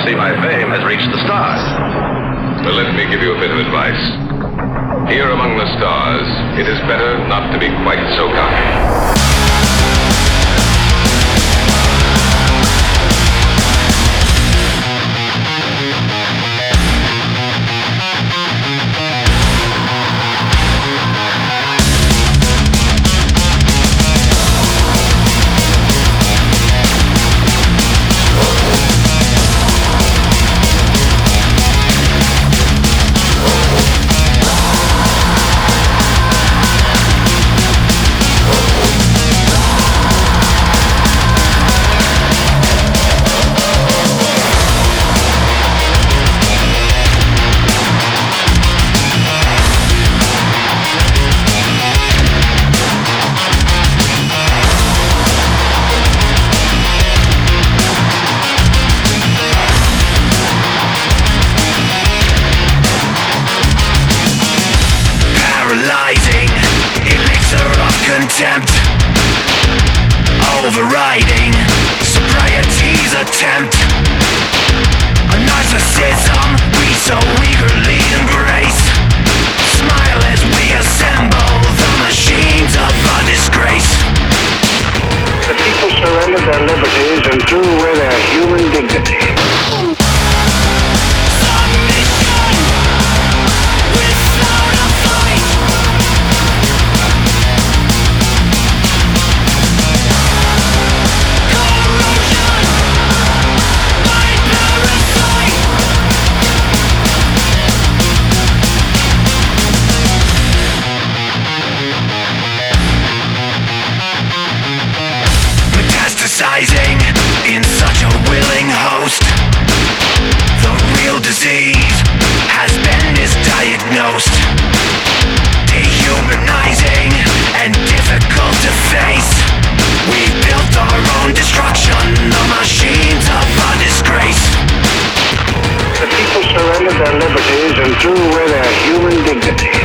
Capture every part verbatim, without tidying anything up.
see my fame has reached the stars. Well, let me give you a bit of advice. Here among the stars, it is better not to be quite so cocky. Contempt, overriding sobriety's attempt. A narcissism we so eagerly embrace. Smile as we assemble the machines of a disgrace. The people surrendered their liberties and threw away their human dignity. In such a willing host, the real disease has been misdiagnosed. Dehumanizing and difficult to face. We built our own destruction, the machines of a disgrace. The people surrendered their liberties and threw away their human dignity.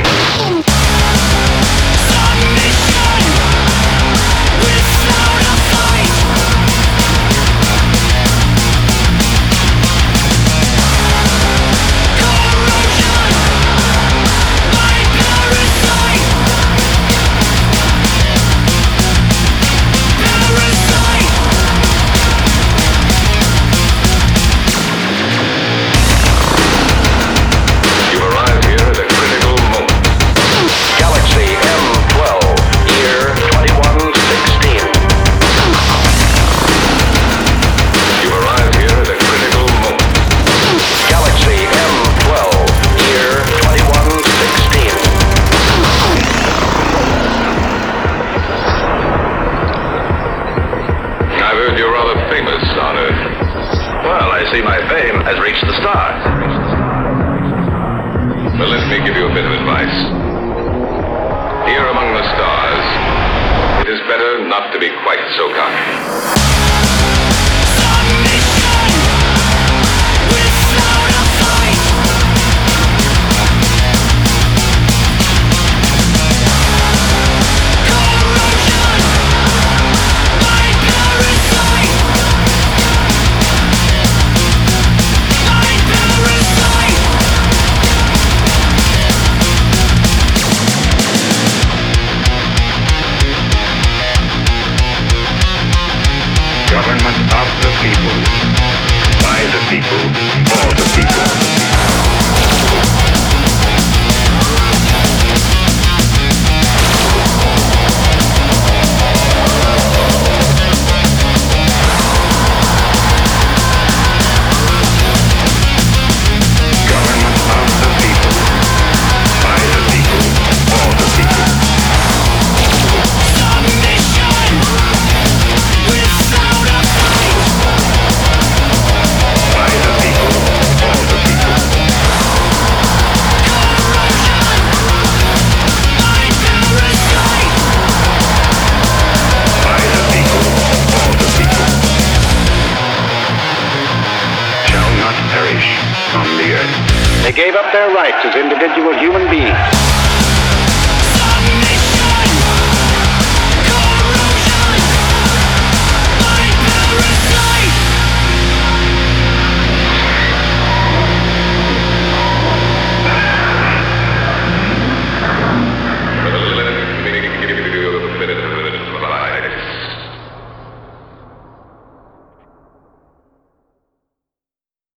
See, my fame has reached the stars. Well, let me give you a bit of advice. Here among the stars, it is better not to be quite so cocky. Government of the people, by the people, for the people. They gave up their rights as individual human beings.